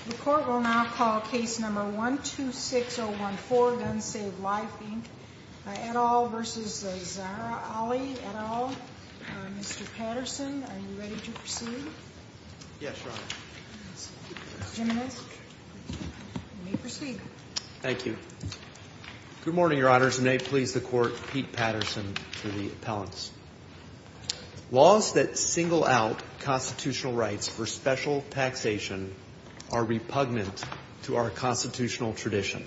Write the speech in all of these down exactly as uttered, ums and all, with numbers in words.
The court will now call case number one two six zero one four, Gun Save Life, Incorporated, uh, et al. Versus uh, Zahra Ali, et al. Uh, Mister Patterson, are you ready to proceed? Yes, Your Honor. Mister Jimenez, you may proceed. Thank you. Good morning, Your Honors, and may it please the Court, Pete Patterson for the appellants. Laws that single out constitutional rights for special taxation are repugnant to our constitutional tradition.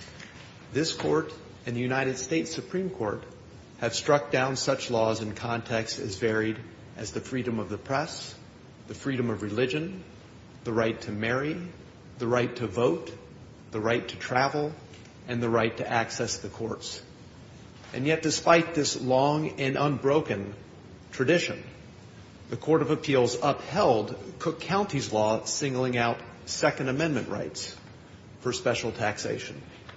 This Court and the United States Supreme Court have struck down such laws in contexts as varied as the freedom of the press, the freedom of religion, the right to marry, the right to vote, the right to travel, and the right to access the courts. And yet, despite this long and unbroken tradition, the Court of Appeals upheld Cook County's law singling out Second Amendment rights for special taxation.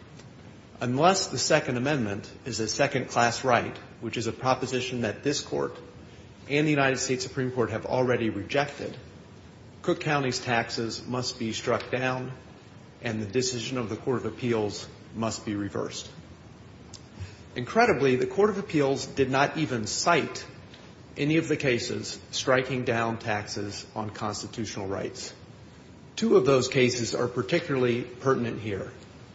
Unless the Second Amendment is a second-class right, which is a proposition that this Court and the United States Supreme Court have already rejected, Cook County's taxes must be struck down and the decision of the Court of Appeals must be reversed. Incredibly, the Court of Appeals did not even cite any of the cases striking down taxes on constitutional rights. Two of those cases are particularly pertinent here.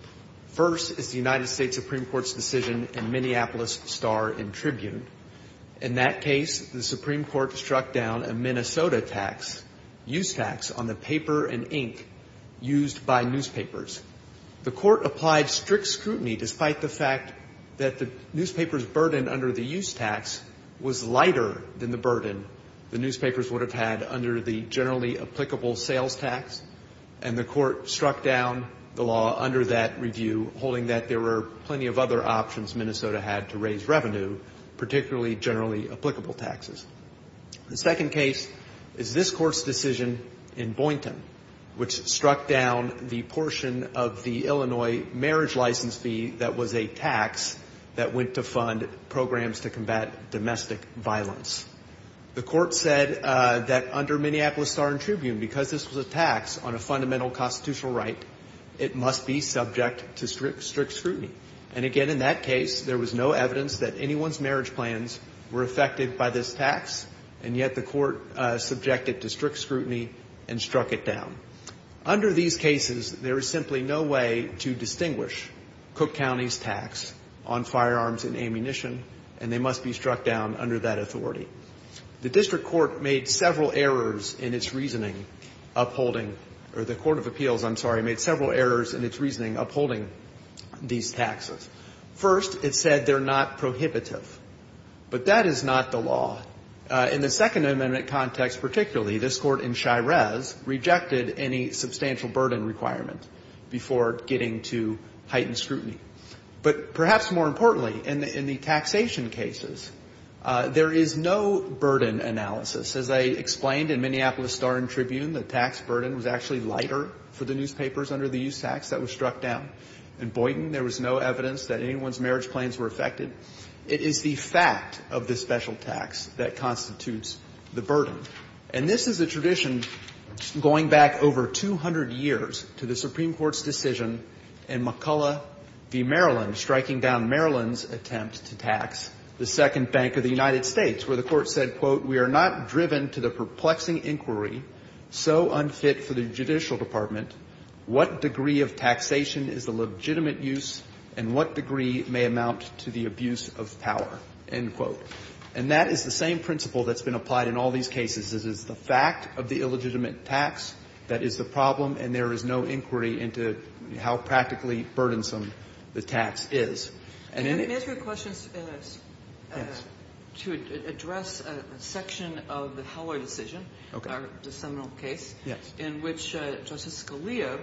First is the United States Supreme Court's decision in Minneapolis Star and Tribune. In that case, the Supreme Court struck down a Minnesota tax, use tax, on the paper and ink used by newspapers. The Court applied strict scrutiny despite the fact that the newspaper's burden under the use tax was lighter than the burden the newspapers would have had under the generally applicable sales tax, and the Court struck down the law under that review, holding that there were plenty of other options Minnesota had to raise revenue, particularly generally applicable taxes. The second case is this Court's decision in Boynton, which struck down the portion of the Illinois marriage license fee that was a tax that went to fund programs to combat domestic violence. The Court said uh, that under Minneapolis Star and Tribune, because this was a tax on a fundamental constitutional right, it must be subject to strict, strict scrutiny. And again, in that case, there was no evidence that anyone's marriage plans were affected by this tax, and yet the Court uh, subjected it to strict scrutiny and struck it down. Under these cases, there is simply no way to distinguish Cook County's tax on firearms and ammunition, and they must be struck down under that authority. The District Court made several errors in its reasoning upholding, or the Court of Appeals, I'm sorry, made several errors in its reasoning upholding these taxes. First, it said they're not prohibitive, but that is not the law. Uh, in the Second Amendment context particularly, this Court in Shirez rejected any substantial burden requirement before getting to heightened scrutiny. But perhaps more importantly, in the, in the taxation cases, uh, there is no burden analysis. As I explained in Minneapolis Star and Tribune, the tax burden was actually lighter for the newspapers under the use tax that was struck down. In Boynton, there was no evidence that anyone's marriage plans were affected. It is the fact of the special tax that constitutes the burden. And this is a tradition going back over two hundred years to the Supreme Court's decision in McCullough v. Maryland, striking down Maryland's attempt to tax the Second Bank of the United States, where the Court said, quote, "We are not driven to the perplexing inquiry so unfit for the judicial department what degree of taxation is the legitimate use and what degree may amount to the abuse of power," end quote. And that is the same principle that's been applied in all these cases. It is the fact of the illegitimate tax that is the problem, and there is no inquiry into how practically burdensome the tax is. And in May I ask you a question uh, uh, yes. to ad- address a, a section of the Heller decision, okay. our the seminal case, yes. in which uh, Justice Scalia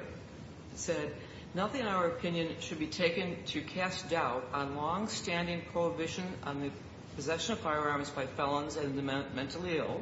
said, "Nothing in our opinion should be taken to cast doubt on long-standing prohibition on the possession of firearms by felons and the men- mentally ill,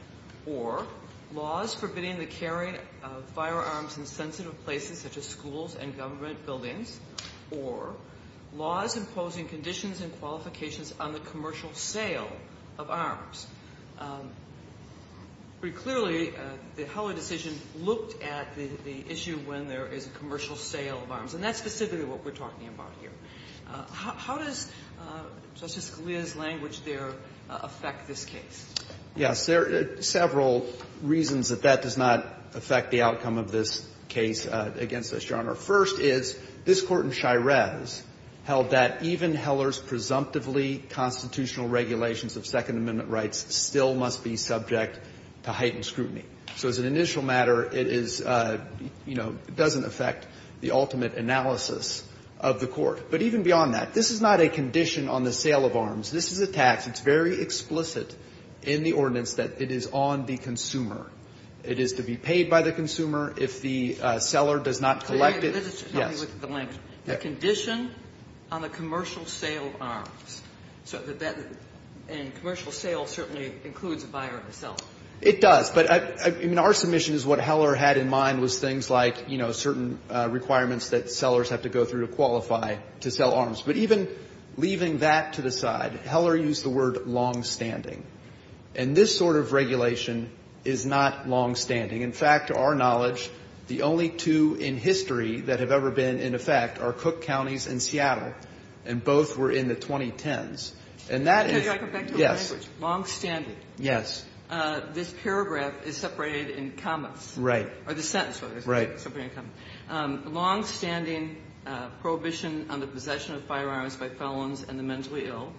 or laws forbidding the carrying of firearms in sensitive places such as schools and government buildings, or laws imposing conditions and qualifications on the commercial sale of arms." Um, Pretty clearly, uh, the Heller decision looked at the, the issue when there is a commercial sale of arms, and that's specifically what we're talking about here. Uh, how, how does uh, Justice Scalia's language there uh, affect this case? Yes, there are several reasons that that does not affect the outcome of this case uh, against us, Your Honor. First is this court in Shirez held that even Heller's presumptively constitutional regulations of Second Amendment rights still must be subject to heightened scrutiny. So as an initial matter, it is, uh, you know, it doesn't affect the ultimate analysis of the court. But even beyond that, this is not a condition on the sale of arms. This is a tax. It's very explicit in the ordinance that it is on the consumer. It is to be paid by the consumer if the uh, seller does not collect it. Let's just help me with the language. A Yeah. condition on the commercial sale of arms. So that, that and commercial sale certainly includes a buyer and a seller. It does, but I, I mean, our submission is what Heller had in mind was things like, you know, certain uh, requirements that sellers have to go through to qualify to sell arms. But even leaving that to the side, Heller used the word long-standing. And this sort of regulation is not long-standing. In fact, to our knowledge, the only two in history that have ever been in effect are Cook counties and Seattle, and both were in the twenty tens. And that Okay, is, I go back to yes, the language. Long-standing. yes, Uh, this paragraph is separated in commas. right, Or the sentence, rather, is Right. separated in commas. Um, long-standing uh, prohibition on the possession of firearms by felons and the mentally ill,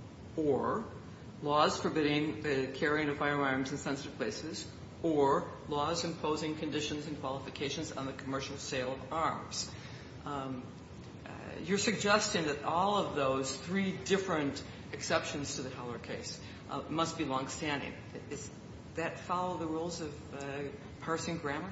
or laws forbidding the carrying of firearms in sensitive places, or laws imposing conditions and qualifications on the commercial sale of arms. Um, uh, you're suggesting that all of those three different exceptions to the Heller case uh, must be long-standing. Is that follow the rules of uh, parsing grammar?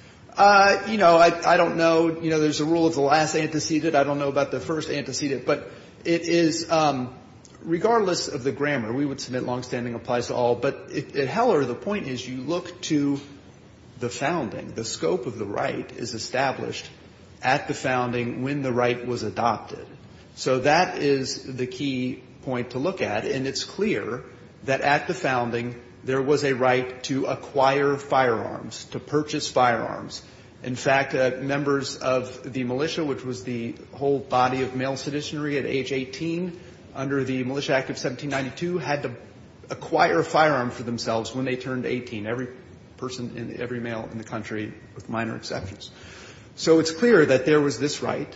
Uh, you know, I, I don't know. You know, there's a rule of the last antecedent. I don't know about the first antecedent, but it is, um, regardless of the grammar, we would submit longstanding applies to all. But it, at Heller, the point is you look to the founding. The scope of the right is established at the founding when the right was adopted. So that is the key point to look at, and it's clear that at the founding there was a right to acquire firearms, to purchase firearms. In fact, uh, members of the militia, which was the whole body of male citizenry at age eighteen, under the Militia Act of seventeen ninety-two, had to acquire a firearm for themselves when they turned eighteen. Every person, in every male in the country, with minor exceptions. So it's clear that there was this right,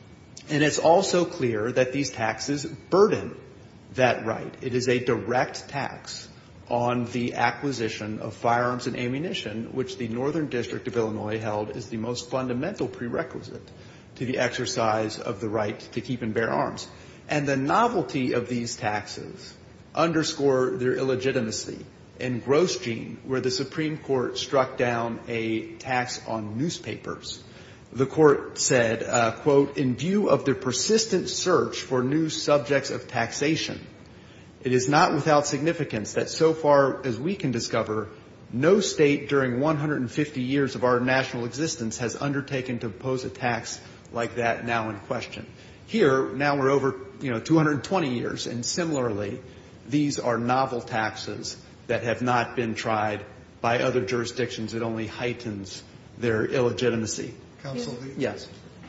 and it's also clear that these taxes burden that right. It is a direct tax on the acquisition of firearms and ammunition, which the Northern District of Illinois held is the most fundamental prerequisite to the exercise of the right to keep and bear arms. And the novelty of these taxes underscore their illegitimacy. In Grosjean, where the Supreme Court struck down a tax on newspapers, the court said, uh, quote, in view of the persistent search for new subjects of taxation, it is not without significance that so far as we can discover, no state during one hundred fifty years of our national existence has undertaken to impose a tax like that now in question. Here, now we're over, you know, two hundred twenty years, and similarly, these are novel taxes that have not been tried by other jurisdictions. It only heightens their illegitimacy. Counsel, the, Yes.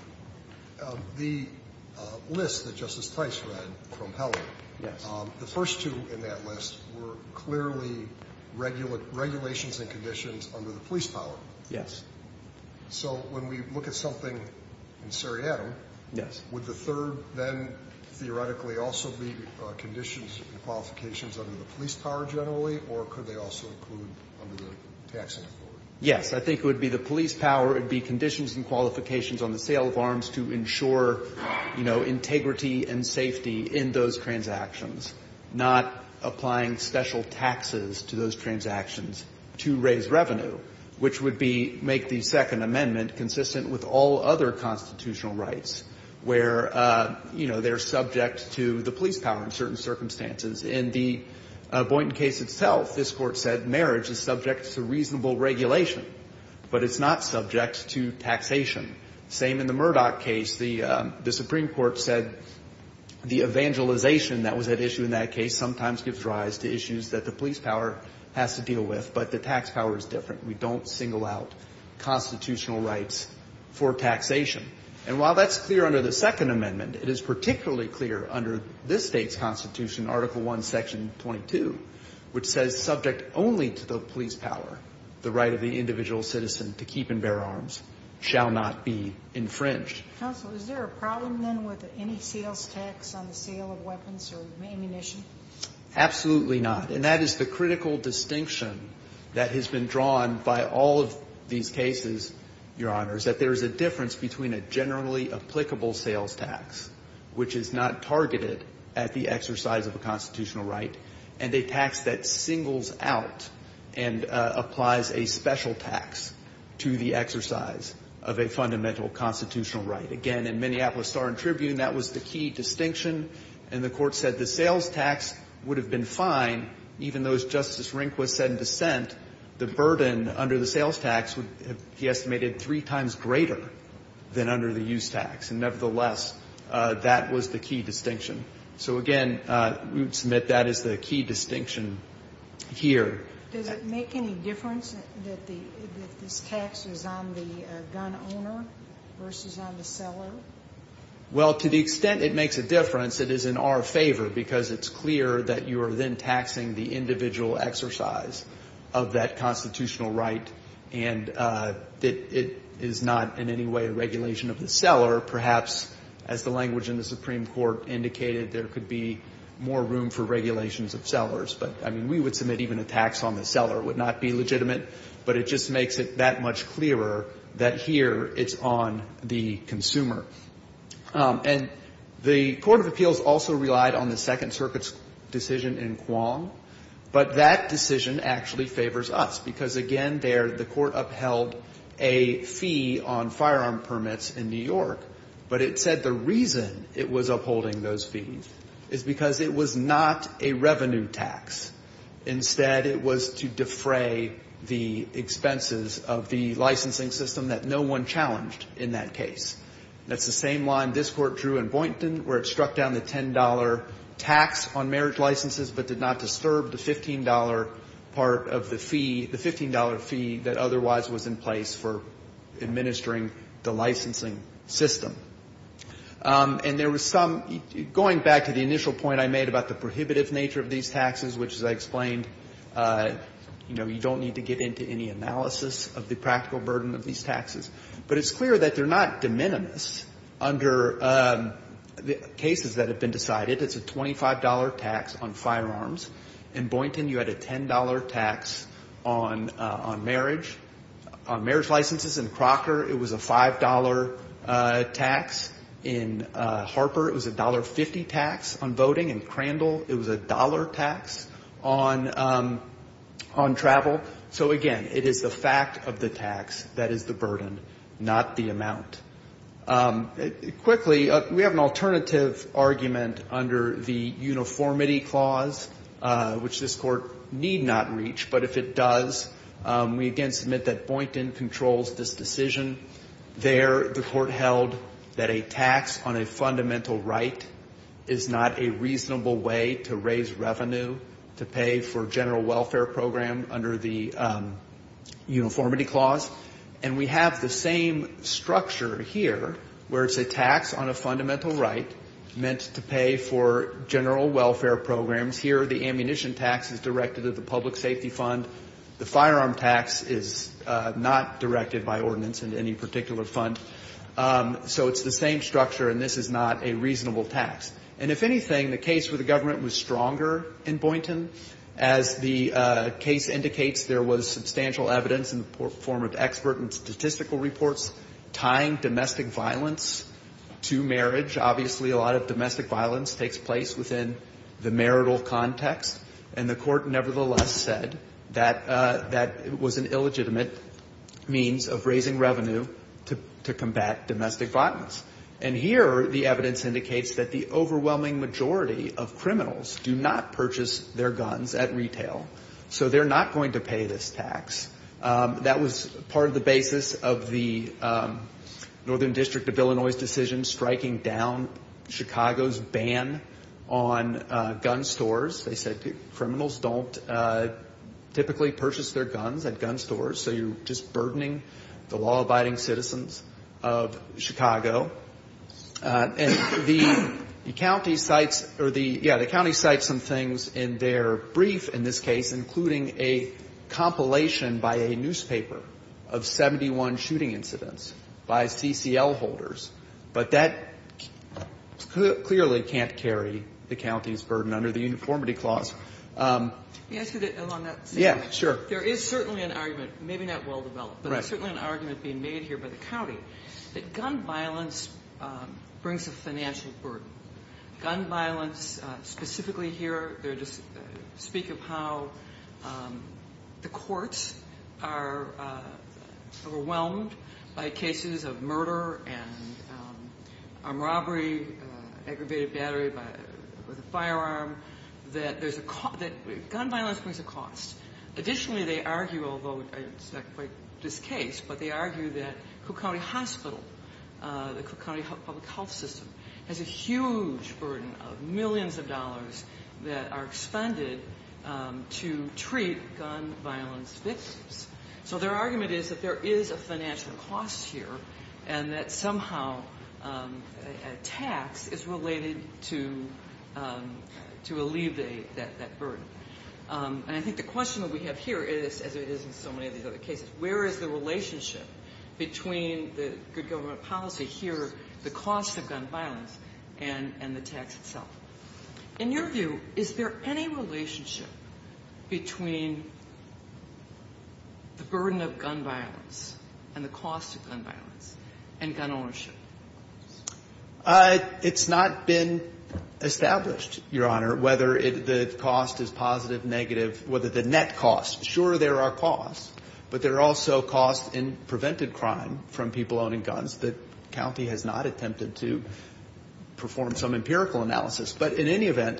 uh, the uh, list that Justice Tice read from Heller, Yes. um, the first two in that list were clearly regula- regulations and conditions under the police power. Yes. So when we look at something in Seriatim, Yes. would the third then theoretically also be uh, conditions and qualifications under the police power generally, or could they also include under the taxing authority? Yes, I think it would be the police power. It would be conditions and qualifications on the sale of arms to ensure, you know, integrity and safety in those transactions, not applying special taxes to those transactions to raise revenue, which would be make the Second Amendment consistent with all other constitutional rights, where, uh, you know, they're subject to the police power in certain circumstances. In the uh, Boynton case itself, this court said marriage is subject to reasonable regulation, but it's not subject to taxation. Same in the Murdoch case. The, um, the Supreme Court said the evangelization that was at issue in that case sometimes gives rise to issues that the police power has to deal with, but the tax power is different. We don't single out constitutional rights for taxation. And while that's clear under the Second Amendment, it is particularly clear under this state's Constitution, Article one, Section twenty-two, which says subject only to the police power, the right of the individual citizen to keep and bear arms shall not be infringed. Counsel, is there a problem then with any sales tax on the sale of weapons or ammunition? Absolutely not. And that is the critical distinction that has been drawn by all of these cases, Your Honors, that there is a difference between a generally applicable sales tax, which is not targeted at the exercise of a constitutional right, and a tax that singles out and uh, applies a special tax to the exercise of a fundamental constitutional right. Again, in Minneapolis Star and Tribune, that was the key distinction, and the court said the sales tax would have been fine, even though, as Justice Rehnquist said in dissent, the burden under the sales tax would have, he estimated, three times greater than under the use tax. And nevertheless, uh, that was the key distinction. So again, uh, we would submit that is the key distinction here. Does it make any difference that the that this tax is on the uh, gun owner versus on the seller? Well, to the extent it makes a difference, it is in our favor because it's clear that you are then taxing the individual exercise of that constitutional right, and uh, that it is not in any way a regulation of the seller. Perhaps, as the language in the Supreme Court indicated, there could be more room for regulations of sellers. But, I mean, we would submit even a tax on the seller would not be legitimate, but it just makes it that much clearer that here it's on the consumer. Um, and the Court of Appeals also relied on the Second Circuit's decision in Kwong, but that decision actually favors us because, again, there the court upheld a fee on firearm permits in New York, but it said the reason it was upholding those fees is because it was not a revenue tax. Instead, it was to defray the expenses of the licensing system that no one challenged in that case. That's the same line this court drew in Boynton, where it struck down the ten dollar tax on marriage licenses but did not disturb the fifteen dollar part of the fee, the fifteen dollar fee that otherwise was in place for administering the licensing system. Um, and there was some, going back to the initial point I made about the prohibitive nature of these taxes, which, as I explained, uh, you know, you don't need to get into any analysis of the practical burden of these taxes. But it's clear that they're not de minimis under um, the cases that have been decided. It's a twenty-five dollar tax on firearms. In Boynton, you had a ten dollar tax on uh, on marriage, on marriage licenses. In Crocker, it was a five dollar uh, tax. In uh, Harper, it was a one dollar fifty tax on voting. In Crandall, it was a dollar tax on um, on travel. So again, it is the fact of the tax that is the burden, not the amount. Um, quickly, uh, we have an alternative argument under the uniformity clause, uh, which this court need not reach. But if it does, um, we again submit that Boynton controls this decision. There, the court held that a tax on a fundamental right is not a reasonable way to raise revenue to pay for general welfare program under the um, uniformity clause. And we have the same structure here, where it's a tax on a fundamental right meant to pay for general welfare programs. Here, the ammunition tax is directed at the Public Safety Fund. The firearm tax is uh, not directed by ordinance into any particular fund. Um, so it's the same structure, and this is not a reasonable tax. And if anything, the case where the government was stronger in Boynton, as the uh, case indicates, there was substantial evidence in the form of expert and statistical reports tying domestic violence to marriage. Obviously, a lot of domestic violence takes place within the marital context, and the court nevertheless said that uh, that it was an illegitimate means of raising revenue to, to combat domestic violence. And here, the evidence indicates that the overwhelming majority of criminals do not purchase their guns at retail, so they're not going to pay this tax. Um, that was part of the basis of the um, Northern District of Illinois' decision striking down Chicago's ban on uh, gun stores. They said criminals don't uh, typically purchase their guns at gun stores, so you're just burdening the law-abiding citizens of Chicago. Uh, and the, the county cites, or the, yeah, the county cites some things in their brief in this case, including a compilation by a newspaper of seventy-one shooting incidents by C C L holders. But that cl- clearly can't carry the county's burden under the uniformity clause. Um, Let me ask you that along that same Yeah, line. sure. There is certainly an argument, maybe not well developed, but Right. there's certainly an argument being made here by the county that gun violence um, brings a financial burden. Gun violence, uh, specifically here, they're just uh, speak of how um, the courts are uh, overwhelmed by cases of murder and um, armed robbery, uh, aggravated battery by, with a firearm. That there's a co- that gun violence brings a cost. Additionally, they argue, although it's not quite this case, but they argue that Cook County Hospital, uh, the Cook County Public Health System, has a huge burden of millions of dollars that are expended um, to treat gun violence victims. So their argument is that there is a financial cost here, and that somehow um, a, a tax is related to um, to alleviate that, that burden. Um, and I think the question that we have here is, as it is in so many of these other cases, where is the relationship between the good government policy here, the cost of gun violence, and, and the tax itself? In your view, is there any relationship between the burden of gun violence and the cost of gun violence and gun ownership? Uh, it's not been established, Your Honor, whether it, the cost is positive, negative, whether the net cost. Sure, there are costs, but there are also costs in prevented crime from people owning guns. The county has not attempted to perform some empirical analysis. But in any event,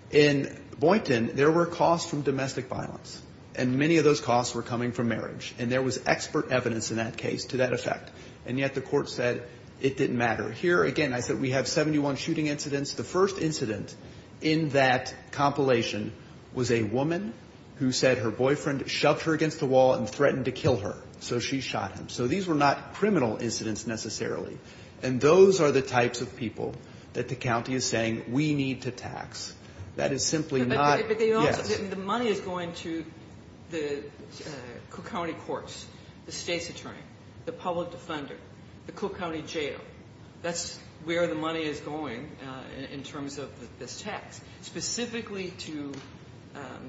in Boynton, there were costs from domestic violence, and many of those costs were coming from marriage. And there was expert evidence in that case to that effect. And yet the court said it didn't matter. Here, again, I said we have seventy-one shooting incidents. The first incident in that compilation was a woman who said her boyfriend shoved her against the wall and threatened to kill her, so she shot him. So these were not criminal incidents necessarily. And those are the types of people that the county is saying we need to tax. That is simply but, not. But, but they also, yes. the, the money is going to the uh, Cook County courts, the state's attorney, the public defender, the Cook County jail. That's where the money is going uh, in, in terms of the, this tax, specifically to um,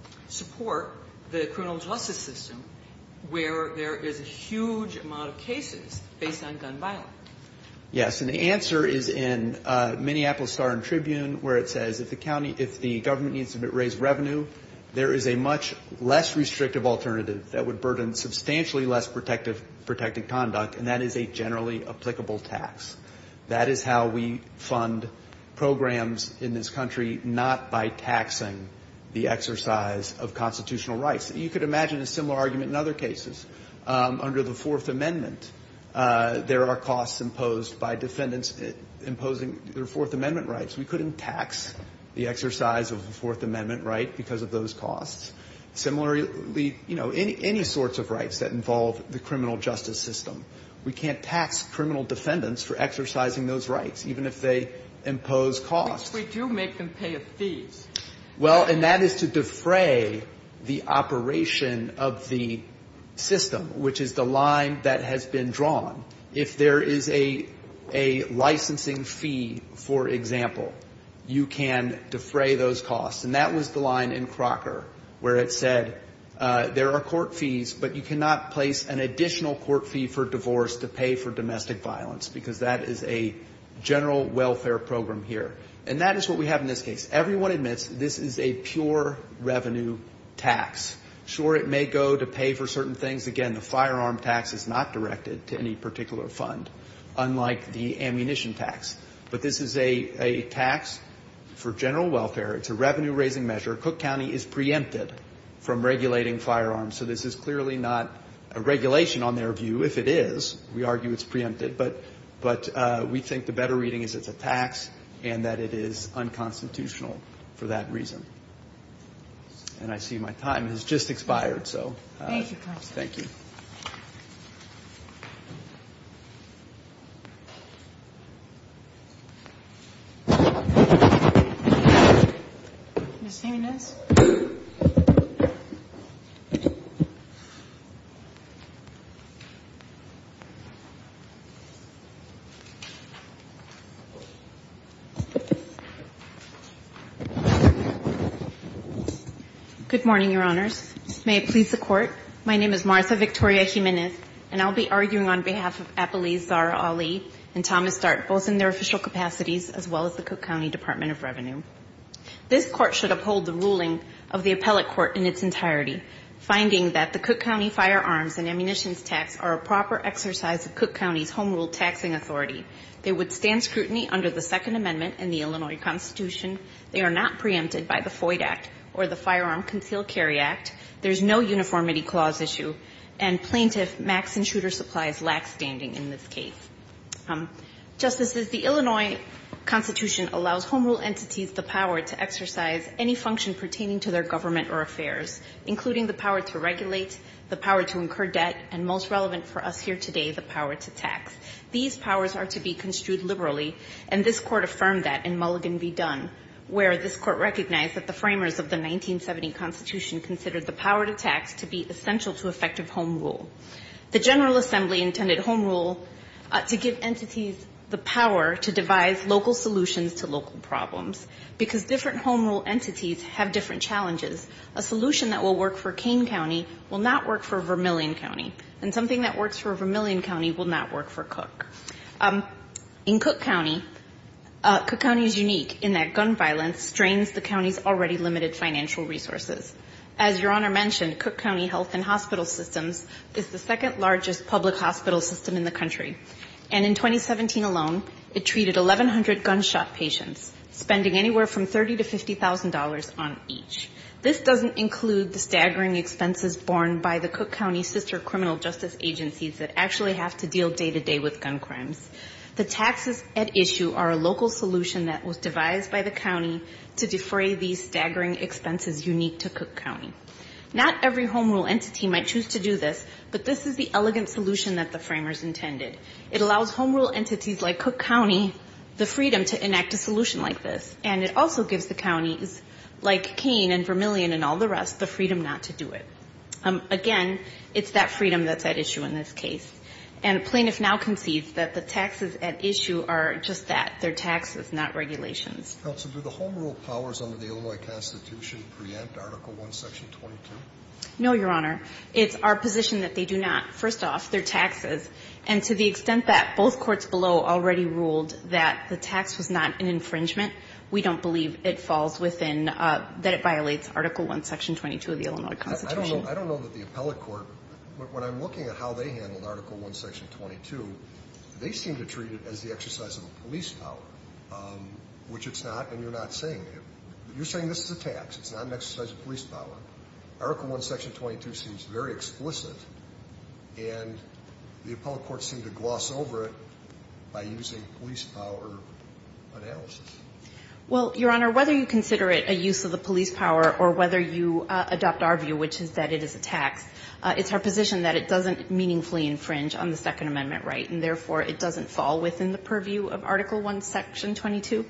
support the criminal justice system, where there is a huge amount of cases based on gun violence. Yes, and the answer is in uh, Minneapolis Star and Tribune, where it says if the county, if the government needs to raise revenue, there is a much less restrictive alternative that would burden substantially less protective, protected conduct, and that is a generally applicable tax. That is how we fund programs in this country, not by taxing the exercise of constitutional rights. You could imagine a similar argument in other cases. Um, under the Fourth Amendment, uh, there are costs imposed by defendants imposing their Fourth Amendment rights. We couldn't tax the exercise of the Fourth Amendment right because of those costs. Similarly, you know, any, any sorts of rights that involve the criminal justice system. We can't tax criminal defendants for exercising those rights, even if they impose costs. We, we do make them pay a fee. Well, and that is to defray the operation of the system, which is the line that has been drawn. If there is a, a licensing fee, for example, you can defray those costs. And that was the line in Crocker, where it said uh, there are court fees, but you cannot place an additional court fee for divorce to pay for domestic violence, because that is a general welfare program here. And that is what we have in this case. Everyone admits this is a pure revenue tax. Sure, it may go to pay for certain things. Again, the firearm tax is not directed to any particular fund, unlike the ammunition tax. But this is a, a tax for general welfare. It's a revenue-raising measure. Cook County is preempted from regulating firearms, so this is clearly not a regulation on their view. If it is, we argue it's preempted, but, but uh, we think the better reading is it's a tax and that it is unconstitutional for that reason. and I see my time has just expired. So uh, Thank you, Counsel. Thank you. Miz Jimenez. Good morning, Your Honors. May it please the Court. My name is Martha Victoria Jimenez, and I'll be arguing on behalf of Appellees Zahra Ali and Thomas Dart, both in their official capacities as well as the Cook County Department of Revenue. This Court should uphold the ruling of the appellate court in its entirety, finding that the Cook County firearms and ammunitions tax are a proper exercise of Cook County's home rule taxing authority. They would stand scrutiny under the Second Amendment in the Illinois Constitution. They are not preempted by the FOID Act or the Firearm Concealed Carry Act. There's no uniformity clause issue, and plaintiff Max and Shooter Supplies lack standing in this case. Um, Justices, the Illinois Constitution allows home rule entities the power to exercise any function pertaining to their government or affairs, including the power to regulate, the power to incur debt, and most relevant for us here today, the power to tax. These powers are to be construed liberally, and this Court affirmed that in Mulligan v. Dunn, where this Court recognized that the framers of the nineteen seventy Constitution considered the power to tax to be essential to effective home rule. The General Assembly intended home rule uh, to give entities the power to devise local solutions to local problems. Because different home rule entities have different challenges, a solution that will work for Kane County will not work for Vermilion County, and something that works for Vermilion County will not work for Cook. Um, in Cook County, uh, Cook County is unique in that gun violence strains the county's already limited financial resources. As Your Honor mentioned, Cook County Health and Hospital Systems is the second largest public hospital system in the country. And in twenty seventeen alone, it treated eleven hundred gunshot patients, spending anywhere from thirty thousand dollars to fifty thousand dollars on each. This doesn't include the staggering expenses borne by the Cook County sister criminal justice agencies that actually have to deal day-to-day with gun crimes. The taxes at issue are a local solution that was devised by the county to defray these staggering expenses unique to Cook County. Not every home rule entity might choose to do this, but this is the elegant solution that the framers intended. It allows home rule entities like Cook County the freedom to enact a solution like this, and it also gives the counties like Kane and Vermilion and all the rest the freedom not to do it. Um, again, it's that freedom that's at issue in this case. And plaintiff now concedes that the taxes at issue are just that. They're taxes, not regulations. Counsel, do the home rule powers under the Illinois Constitution preempt Article one, Section twenty-two? No, Your Honor. It's our position that they do not. First off, they're taxes. And to the extent that both courts below already ruled that the tax was not an infringement, we don't believe it falls within, uh, that it violates Article one, Section twenty-two of the Illinois Constitution. I, I, don't know, I don't know that the appellate court, when I'm looking at how they handled Article one, Section twenty-two, they seem to treat it as the exercise of a police power, um, which it's not, and you're not saying it. You're saying this is a tax. It's not an exercise of police power. Article one, Section twenty-two seems very explicit, and the appellate courts seem to gloss over it by using police power analysis. Well, Your Honor, whether you consider it a use of the police power or whether you uh, adopt our view, which is that it is a tax, uh, it's our position that it doesn't meaningfully infringe on the Second Amendment right, and therefore it doesn't fall within the purview of Article one, Section twenty-two.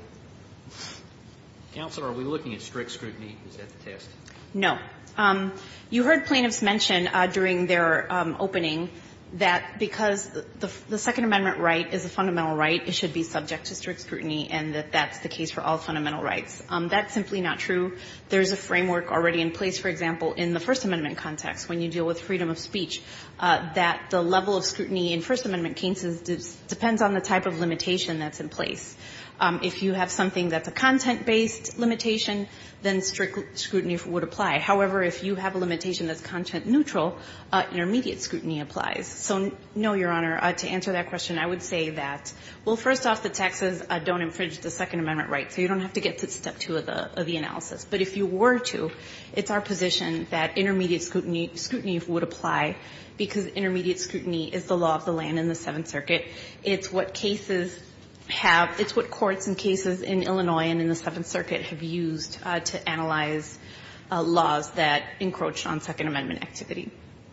Counsel, are we looking at strict scrutiny? Is that the test? No. Um, you heard plaintiffs mention uh, during their um, opening that because the, the, the Second Amendment right is a fundamental right, it should be subject to strict scrutiny, and that that's the case for all fundamental rights. Um, that's simply not true. There's a framework already in place, for example, in the First Amendment context, when you deal with freedom of speech, uh, that the level of scrutiny in First Amendment cases de- depends on the type of limitation that's in place. Um, if you have something that's a content-based limitation, then strict scrutiny would apply. However, if you have a limitation that's content-neutral, uh, intermediate scrutiny applies. So, no, Your Honor, uh, to answer that question, I would say that, well, first off, the taxes uh, don't infringe the Second Amendment right, so you don't have to get to step two of the, of the analysis. But if you were to, it's our position that intermediate scrutiny, scrutiny would apply, because intermediate scrutiny is the law of the land in the Seventh Circuit. It's what cases have, it's what courts and cases in Illinois and in the Seventh Circuit have used uh, to analyze uh, laws that encroach on Second Amendment activity.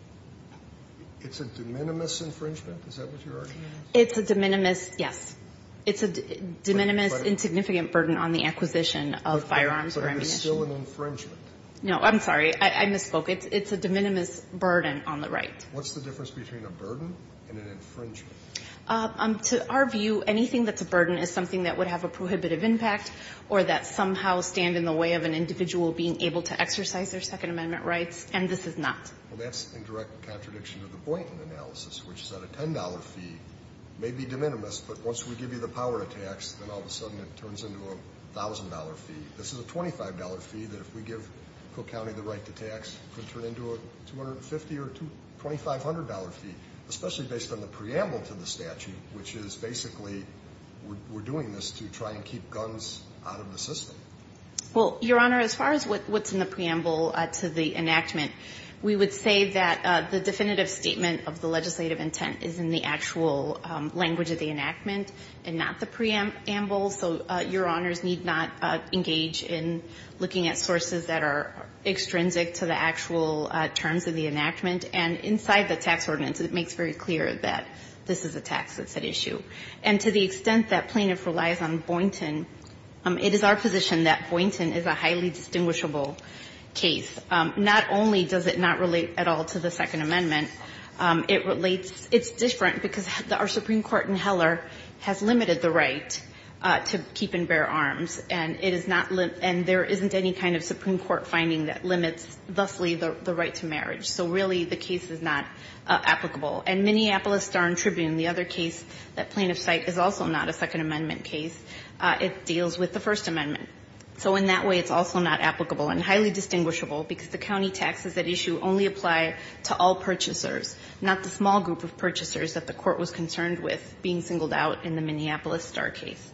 It's a de minimis infringement? Is that what your argument is? It's a de minimis, yes. It's a de, de minimis, but, but, insignificant burden on the acquisition of but, firearms but or it ammunition. It's still an infringement. No, I'm sorry. I, I misspoke. It's, it's a de minimis burden on the right. What's the difference between a burden and an infringement? Uh, um, to our view, anything that's a burden is something that would have a prohibitive impact or that somehow stand in the way of an individual being able to exercise their Second Amendment rights, and this is not. Well, that's in direct contradiction to the Boynton analysis, which said a ten dollar fee may be de minimis, but once we give you the power to tax, then all of a sudden it turns into a one thousand dollar fee. This is a twenty-five dollar fee that if we give Cook County the right to tax could turn into a two hundred fifty dollars or twenty-five hundred dollar fee, especially based on the preamble to the statute, which is basically we're, we're doing this to try and keep guns out of the system. Well, Your Honor, as far as what, what's in the preamble uh, to the enactment, we would say that uh, the definitive statement of the legislative intent is in the actual um, language of the enactment and not the preamble. So uh, Your Honors need not uh, engage in looking at sources that are extrinsic to the actual uh, terms of the enactment. And inside the tax ordinance, it makes very clear that this is a tax that's at issue. And to the extent that plaintiff relies on Boynton, um, it is our position that Boynton is a highly distinguishable case. Um, not only does it not relate at all to the Second Amendment, um, it relates, it's different because the, our Supreme Court in Heller has limited the right uh, to keep and bear arms, and it is not, lim- and there isn't any kind of Supreme Court finding that limits, thusly, the, the right to marriage. So really, the case is not uh, applicable. And Minneapolis Star and Tribune, the other case that plaintiffs cite, is also not a Second Amendment case. Uh, it deals with the First Amendment. So in that way, it's also not applicable and highly distinguishable because the county taxes at issue only apply to all purchasers, not the small group of purchasers that the court was concerned with being singled out in the Minneapolis Star case.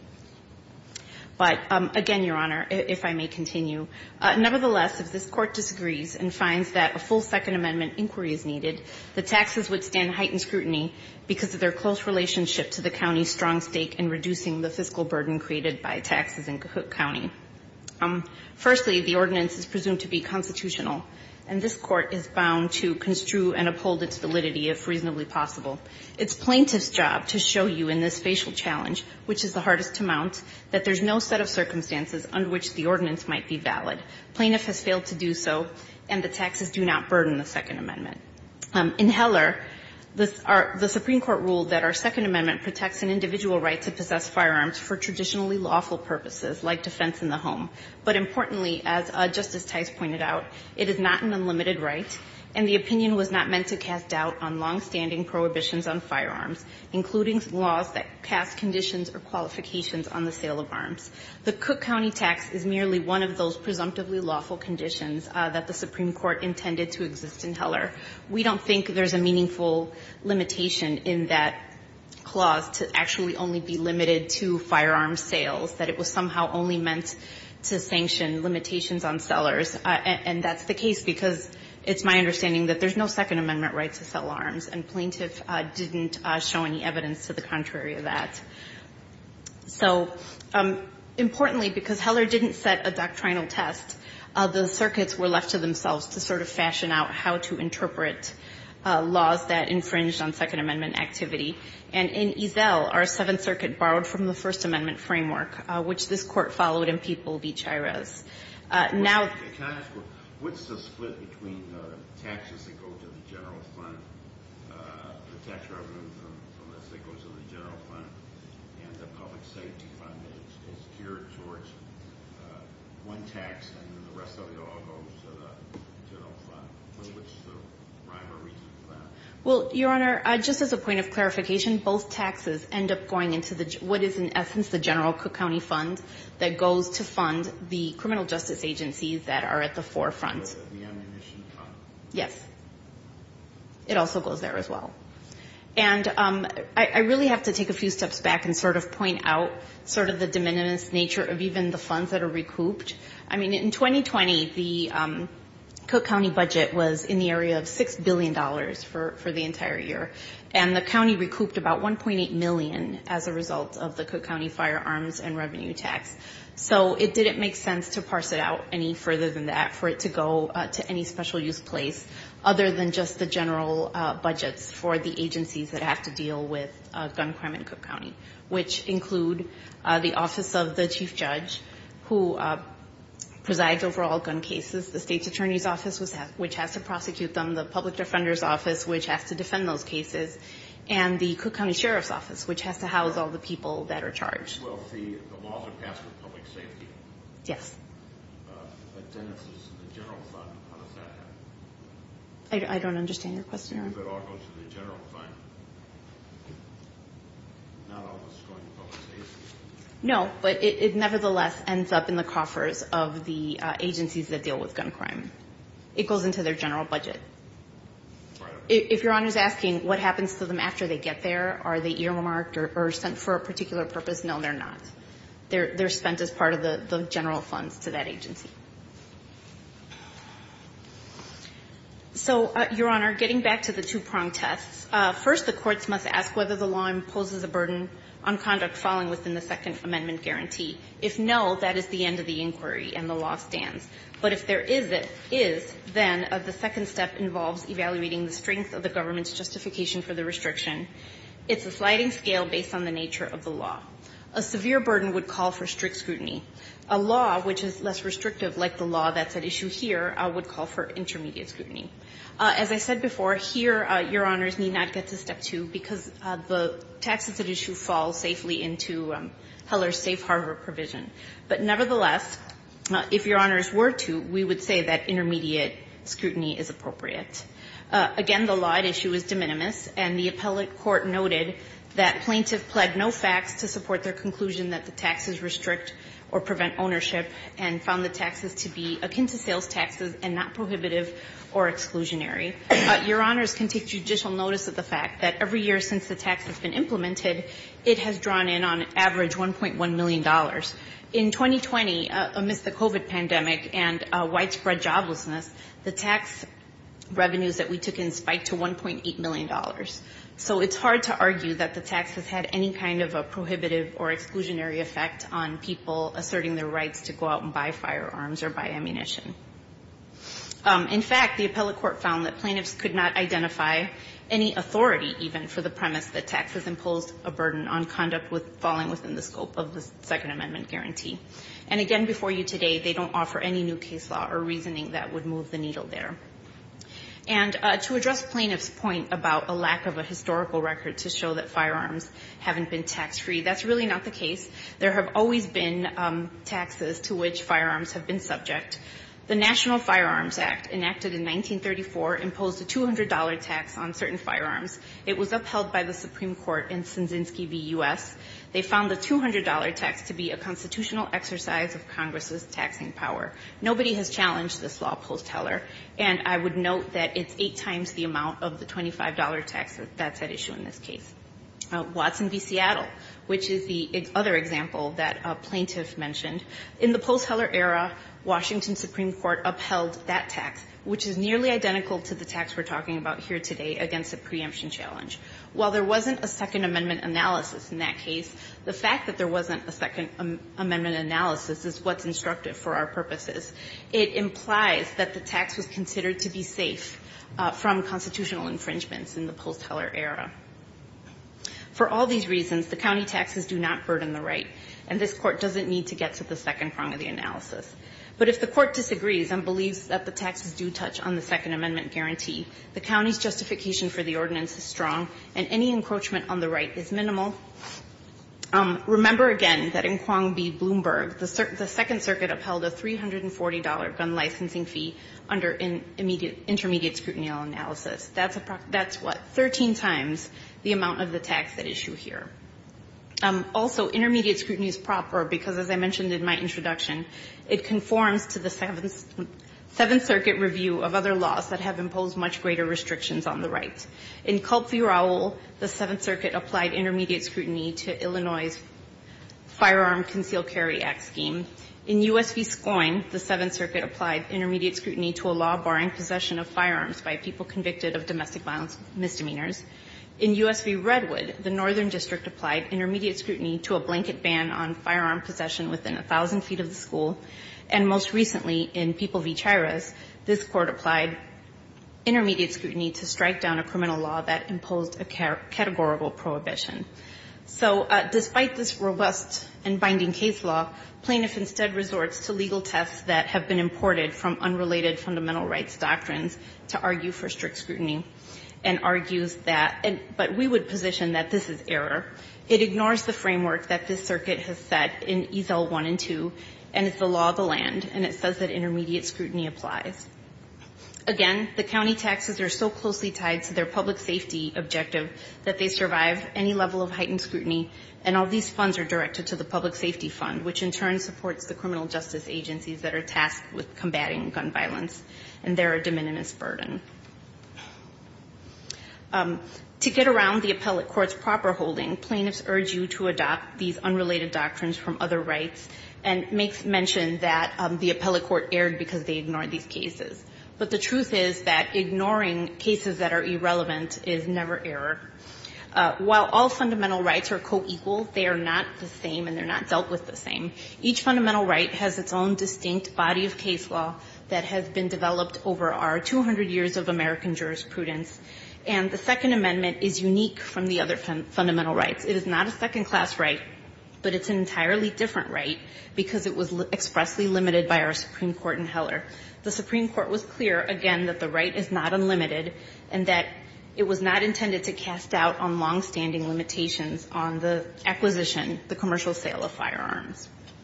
But um, again, Your Honor, if I may continue, uh, nevertheless, if this court disagrees and finds that a full Second Amendment inquiry is needed, the taxes would stand heightened scrutiny because of their close relationship to the county's strong stake in reducing the fiscal burden created by taxes in Cook County. Um, firstly, the ordinance is presumed to be constitutional, and this court is bound to construe and uphold its validity if reasonably possible. It's plaintiff's job to show you in this facial challenge, which is the hardest to mount, that there's no set of circumstances under which the ordinance might be valid. Plaintiff has failed to do so, and the taxes do not burden the Second Amendment. Um, in Heller, This, our, the Supreme Court ruled that our Second Amendment protects an individual right to possess firearms for traditionally lawful purposes, like defense in the home. But importantly, as uh, Justice Tice pointed out, it is not an unlimited right, and the opinion was not meant to cast doubt on longstanding prohibitions on firearms, including laws that cast conditions or qualifications on the sale of arms. The Cook County tax is merely one of those presumptively lawful conditions uh, that the Supreme Court intended to exist in Heller. We don't think there's a meaningful limitation in that clause to actually only be limited to firearms sales, that it was somehow only meant to sanction limitations on sellers. Uh, and, and that's the case because it's my understanding that there's no Second Amendment right to sell arms, and plaintiff uh, didn't uh, show any evidence to the contrary of that. So, um, importantly, because Heller didn't set a doctrinal test, uh, the circuits were left to themselves to sort of fashion out how to interpret uh, laws that infringed on Second Amendment activity. And in Ezel, our Seventh Circuit borrowed from the First Amendment framework, uh, which this court followed in People v. Chires. Uh, now, can I ask, what's the split between uh, taxes that go to the general fund, uh, the tax revenue from, from this that goes to the general fund, and the public safety fund that is, is geared towards uh, one tax, and then the rest of it all goes to the general fund? What's the rhyme or reason for that? Well, Your Honor, uh, just as a point of clarification, both taxes end up going into the what is in essence the general Cook County fund that goes to fund the criminal justice agencies that are at the forefront. So the ammunition fund? Yes. It also goes there as well. And um, I, I really have to take a few steps back and sort of point out sort of the de minimis nature of even the funds that are recouped. I mean, in twenty twenty, the um, Cook County budget was in the area of six billion dollars for, for the entire year. And the county recouped about one point eight million dollars as a result of the Cook County firearms and revenue tax. So it didn't make sense to parse it out any further than that, for it to go uh, to any special use place other than just the general uh, budgets for the agencies that have to deal with uh, gun crime in Cook County, which include uh, the Office of the Chief Judge, who uh, presides over all gun cases, the State's Attorney's Office, which has to prosecute them, the Public Defender's Office, which has to defend those cases, and the Cook County Sheriff's Office, which has to house all the people that are charged. Well, if the, the laws are passed for public safety, yes. uh, but then if it's in the general fund, how does that happen? I, I don't understand your question, Your Honor. If it all goes to the general fund, not all of it's going to public safety. No, but it, it nevertheless ends up in the coffers of the uh, agencies that deal with gun crime. It goes into their general budget. Right. If, if Your Honor is asking what happens to them after they get there, are they earmarked or, or sent for a particular purpose? No, they're not. They're, they're spent as part of the, the general funds to that agency. So, uh, Your Honor, getting back to the two-pronged tests, uh, first the courts must ask whether the law imposes a burden on conduct falling within the Second Amendment guarantee. If no, that is the end of the inquiry and the law stands. But if there is, it is, then uh, the second step involves evaluating the strength of the government's justification for the restriction. It's a sliding scale based on the nature of the law. A severe burden would call for strict scrutiny. A law which is less restrictive, like the law that's at issue here, uh, would call for intermediate scrutiny. Uh, as I said before, here, uh, Your Honors need not get to step two because uh, the taxes at issue fall safely into um, Heller's safe harbor provision. But nevertheless, uh, if Your Honors were to, we would say that intermediate scrutiny is appropriate. Uh, again, the law at issue is de minimis, and the appellate court noted that plaintiff pled no facts to support their conclusion that the taxes restrict or prevent ownership, and found the taxes to be akin to sales taxes and not prohibitive or exclusionary. Uh, Your Honors can take judicial notice of the fact that every year since the tax has been implemented, it has drawn in on average one point one million dollars. In twenty twenty, uh, amidst the COVID pandemic and uh, widespread joblessness, the tax revenues that we took in spiked to one point eight million dollars. So it's hard to argue that the tax has had any kind of a prohibitive or exclusionary effect on people asserting their rights to go out and buy firearms or buy ammunition. Um, in fact, the appellate court found that plaintiffs could not identify any authority even for the premise that taxes imposed a burden on conduct with falling within the scope of the Second Amendment guarantee. And again, before you today, they don't offer any new case law or reasoning that would move the needle there. And uh, to address plaintiff's point about a lack of a historical record to show that firearms haven't been tax-free, that's really not the case. There have always been um, taxes to which firearms have been subject. The National Firearms Act, enacted in nineteen thirty-four, imposed a two hundred dollars tax on certain firearms. It was upheld by the Supreme Court in Sandzinski v. U S They found the two hundred dollars tax to be a constitutional exercise of Congress's taxing power. Nobody has challenged this law post-Heller, and I would note that it's eight times the amount of the twenty-five dollars tax that's at issue in this case. Uh, Watson v. Seattle, which is the ex- other example that a plaintiff mentioned. In the post-Heller era, Washington Supreme Court upheld that tax, which is nearly identical to the tax we're talking about here today against a preemption challenge. While there wasn't a Second Amendment analysis in that case, the fact that there wasn't a Second um, Amendment analysis is what's instructive for our purposes. It implies that the tax was considered to be safe uh, from constitutional infringements in the post-Heller era. For all these reasons, the county taxes do not burden the right, and this court doesn't need to get to the second prong of the analysis. But if the court disagrees and believes that the taxes do touch on the Second Amendment guarantee, the county's justification for the ordinance is strong, and any encroachment on the right is minimal. Um, remember again that in Kwong v. Bloomberg, the, cir- the Second Circuit upheld a three hundred forty dollars gun licensing fee under in immediate, intermediate scrutiny analysis. That's, a, that's what, thirteen times the amount of the tax at issue here. Um, also, intermediate scrutiny is proper because, as I mentioned in my introduction, it conforms to the Seventh, Seventh Circuit review of other laws that have imposed much greater restrictions on the right. In Culp v. Rowell, the Seventh Circuit applied intermediate scrutiny to Illinois' Firearm Concealed Carry Act scheme. In U S v. Scoyne, the Seventh Circuit applied intermediate scrutiny to a law barring possession of firearms by people convicted of domestic violence misdemeanors. In U S v. Redwood, the Northern District applied intermediate scrutiny to a blanket ban on firearm possession within a thousand feet of the school. And most recently, in People v. Chiras, this court applied intermediate scrutiny to strike down a criminal law that imposed a categorical prohibition. So uh, despite this robust and binding case law, plaintiff instead resorts to legal tests that have been imported from unrelated fundamental rights doctrines to argue for strict scrutiny, and argues that, and, but we would position that this is error. It ignores the framework that this circuit has set in E Z L one and two, and it's the law of the land, and it says that intermediate scrutiny applies. Again, the county taxes are so closely tied to their public safety objective that they survive any level of heightened scrutiny, and all these funds are directed to the Public Safety Fund, which in turn supports the criminal justice agencies that are tasked with combating gun violence, and they're a de minimis burden. Um, to get around the appellate court's proper holding, plaintiffs urge you to adopt these unrelated doctrines from other rights, and makes mention that um, the appellate court erred because they ignored these cases. But the truth is that ignoring cases that are irrelevant is never error. Uh, while all fundamental rights are co-equal, they are not the same and they're not dealt with the same. Each fundamental right has its own distinct body of case law that has been developed over our two hundred years of American jurisprudence. And the Second Amendment is unique from the other fun- fundamental rights. It is not a second-class right, but it's an entirely different right because it was li- expressly limited by our Supreme Court in Heller. The Supreme Court was clear, again, that the right is not unlimited and that it was not intended to cast doubt on longstanding limitations on the acquisition, the commercial sale of firearms.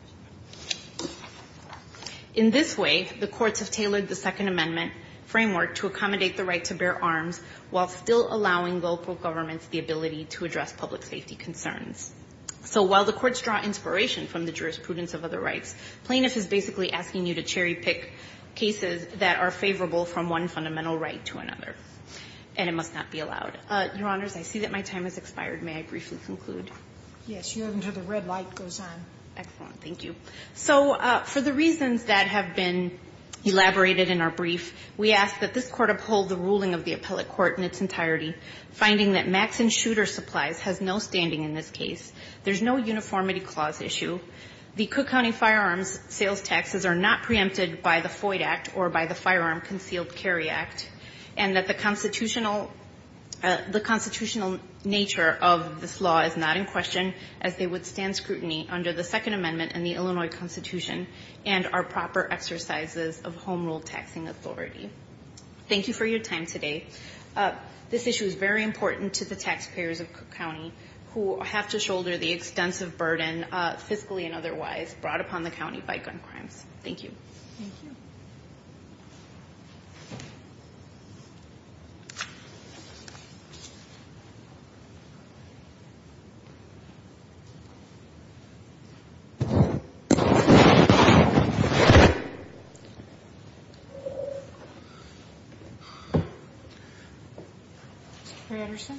In this way, the courts have tailored the Second Amendment framework to accommodate the right to bear arms while still allowing local governments the ability to address public safety concerns. So while the courts draw inspiration from the jurisprudence of other rights, plaintiff is basically asking you to cherry pick cases that are favorable from one fundamental right to another. And it must not be allowed. Uh, Your Honors, I see that my time has expired. May I briefly conclude? Yes, you have until the red light goes on. Excellent. Thank you. So uh, for the reasons that have been elaborated in our brief, we ask that this court uphold the ruling of the appellate court in its entirety, finding that Maxson Shooter Supplies has no standing in this case. There's no uniformity clause issue. The Cook County firearms sales taxes are not preempted by the Foyd Act or by the Firearm Concealed Carry Act, and that the constitutional uh, the constitutional nature of this law is not in question, as they would stand scrutiny under the Second Amendment and the Illinois Constitution and are proper exercises of home rule taxing authority. Thank you for your time today. Uh, this issue is very important to the taxpayers of Cook County, who have to shoulder the extensive burden, uh, fiscally and otherwise, brought upon the county by gun crimes. Thank you. Thank you. Mister Patterson?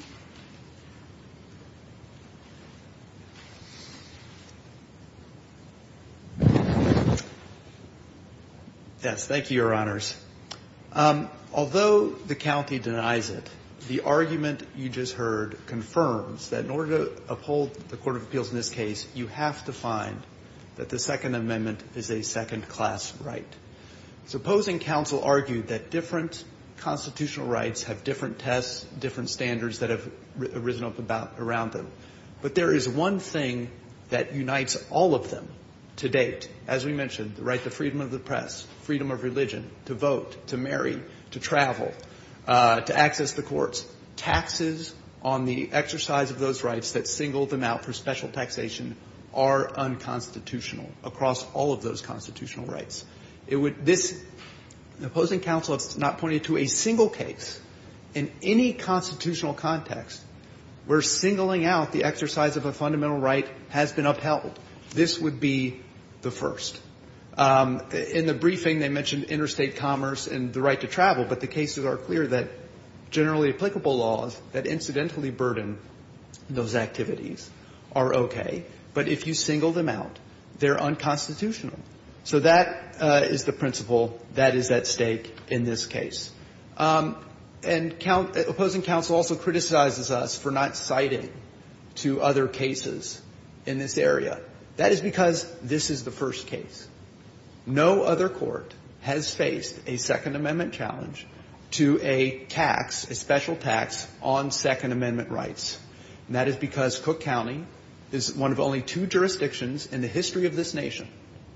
Yes, thank you, Your Honors. Um, although the county denies it, the argument you just heard confirms that in order to uphold the Court of Appeals in this case, you have to find that the Second Amendment is a second-class right. Supposing counsel argued that different constitutional rights have different tests, different standards that have arisen up about around them, but there is one thing that unites all of them to date. As we mentioned, the right to freedom of the press, freedom of religion, to vote, to marry, to travel, uh, to access the courts. Taxes on the exercise of those rights that single them out for special taxation are unconstitutional across all of those constitutional rights. It would, this, the opposing counsel has not pointed to a single case in any constitutional context where singling out the exercise of a fundamental right has been upheld. This would be the first. Um, in the briefing, they mentioned interstate commerce and the right to travel, but the cases are clear that generally applicable laws that incidentally burden those activities are okay. But if you single them out, they're unconstitutional. So that uh, is the principle that is at stake in this case. Um, and count, opposing counsel also criticizes us for not citing to other cases in this area. That is because this is the first case. No other court has faced a Second Amendment challenge to a tax, a special tax on Second Amendment rights. And that is because Cook County is one of only two jurisdictions in the history of this nation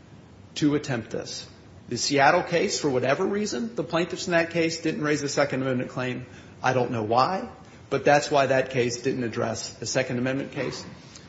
to attempt this. The Seattle case, for whatever reason, the plaintiffs in that case didn't raise a Second Amendment claim. I don't know why, but that's why that case didn't address a Second Amendment case.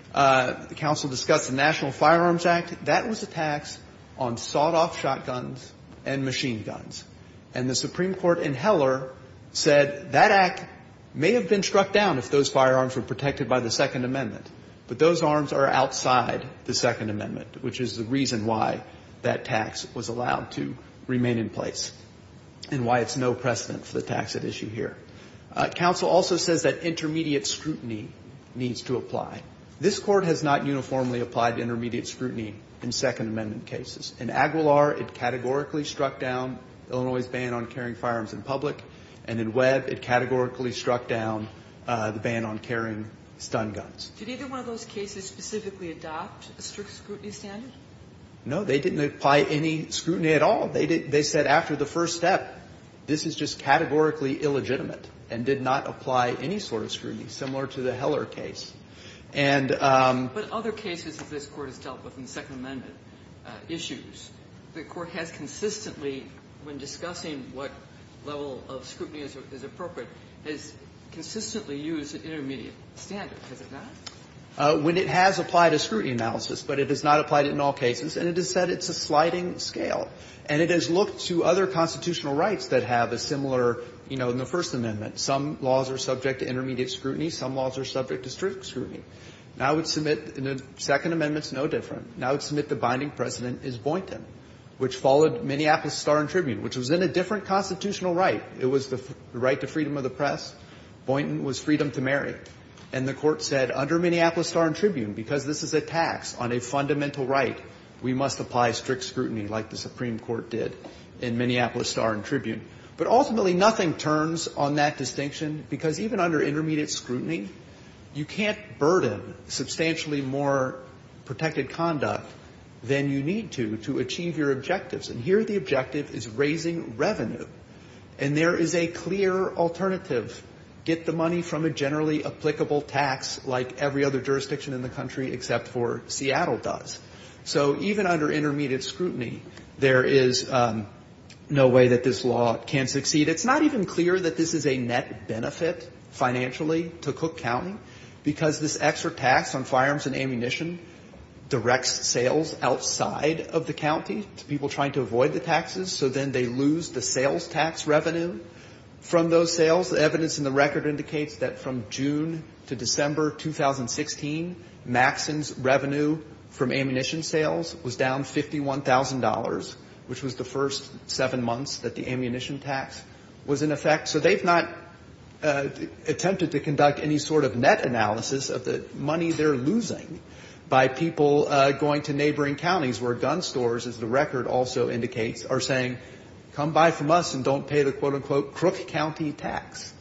Uh, the counsel discussed the National Firearms Act. That was a tax on sawed-off shotguns and machine guns. And the Supreme Court in Heller said that act may have been struck down if those firearms were protected by the Second Amendment. But those arms are outside the Second Amendment, which is the reason why that tax was allowed to remain in place and why it's no precedent for the tax at issue here. Uh, counsel also says that intermediate scrutiny needs to apply. This court has not uniformly applied intermediate scrutiny in Second Amendment cases. In Aguilar, it categorically struck down Illinois' ban on carrying firearms in public, and in Webb, it categorically struck down uh, the ban on carrying stun guns. Did either one of those cases specifically adopt a strict scrutiny standard? No, they didn't apply any scrutiny at all. They did, they said after the first step, this is just categorically illegitimate and did not apply any sort of scrutiny, similar to the Heller case. And um, but other cases that this court has dealt with in Second Amendment uh, issues, the court has consistently, when discussing what level of scrutiny is, is appropriate, has consistently used an intermediate standard, has it not? Uh, when it has applied a scrutiny analysis, but it has not applied it in all cases, and it has said it's a sliding scale. And it has looked to other constitutional rights that have a similar, you know, in the First Amendment. Some laws are subject to intermediate scrutiny. Some laws are subject to strict scrutiny. Now I would submit, in the Second Amendment's no different. Now I would submit the binding precedent is Boynton, which followed Minneapolis Star and Tribune, which was in a different constitutional right. It was the, f- the right to freedom of the press. Boynton was freedom to marry. And the court said, under Minneapolis Star and Tribune, because this is a tax on a fundamental right, we must apply strict scrutiny like the Supreme Court did in Minneapolis Star and Tribune. But ultimately, nothing turns on that distinction, because even under intermediate scrutiny, you can't burden substantially more protected conduct than you need to to achieve your objectives. And here the objective is raising revenue. And there is a clear alternative. Get the money from a generally applicable tax like every other jurisdiction in the country except for Seattle does. So even under intermediate scrutiny, there is um, no way that this law can succeed. It's not even clear that this is a net benefit financially to Cook County, because this extra tax on firearms and ammunition directs sales outside of the county to people trying to avoid the taxes, so then they lose the sales tax revenue from those sales. The evidence in the record indicates that from June to December two thousand sixteen, Maxon's revenue from ammunition sales was down fifty-one thousand dollars, which was the first seven months that the ammunition tax was in effect. So they've not uh, attempted to conduct any sort of net analysis of the money they're losing by people uh, going to neighboring counties where gun stores, as the record also indicates, are saying, come buy from us and don't pay the quote-unquote Crook County tax.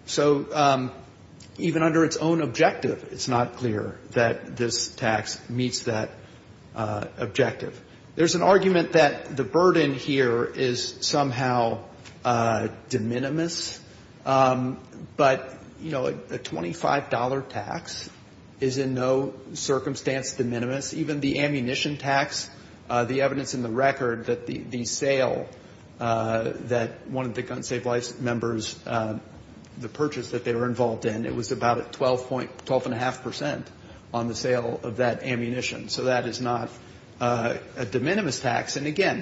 So um, even under its own objective, it's not clear that this tax meets that uh, objective. There's an argument that the burden here is somehow uh, de minimis, um, but, you know, a, a twenty-five dollars tax is in no circumstance de minimis. Even the ammunition tax, uh, the evidence in the record that the, the sale Uh, that one of the Gun Save Life members, uh, the purchase that they were involved in, it was about at twelve point, twelve point five percent on the sale of that ammunition. So that is not uh, a de minimis tax. And again,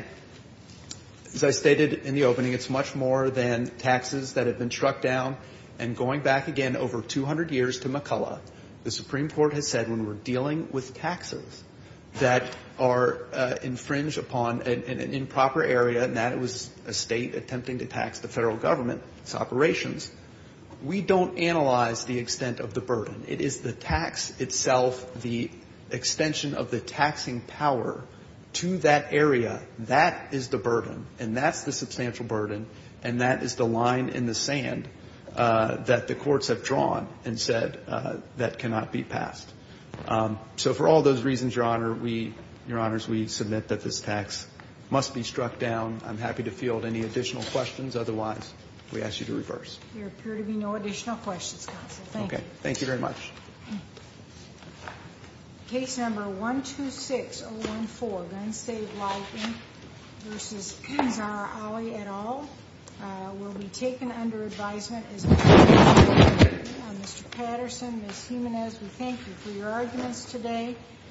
as I stated in the opening, it's much more than taxes that have been struck down. And going back again over two hundred years to McCullough, the Supreme Court has said when we're dealing with taxes that are uh, infringe upon an, an improper area, and that it was a state attempting to tax the federal government, its operations, we don't analyze the extent of the burden. It is the tax itself, the extension of the taxing power to that area. That is the burden, and that's the substantial burden, and that is the line in the sand uh, that the courts have drawn and said uh, that cannot be passed. Um, so for all those reasons, Your Honor, we, Your Honors, we submit that this tax must be struck down. I'm happy to field any additional questions. Otherwise, we ask you to reverse. There appear to be no additional questions, counsel. Thank okay. you. Thank you very much. Case number one two six oh one four, Gun Save Life, Incorporated versus Zahra Ali et al. Uh, will be taken under advisement as uh, Mister Patterson, Miz Jimenez. We thank you for your arguments today.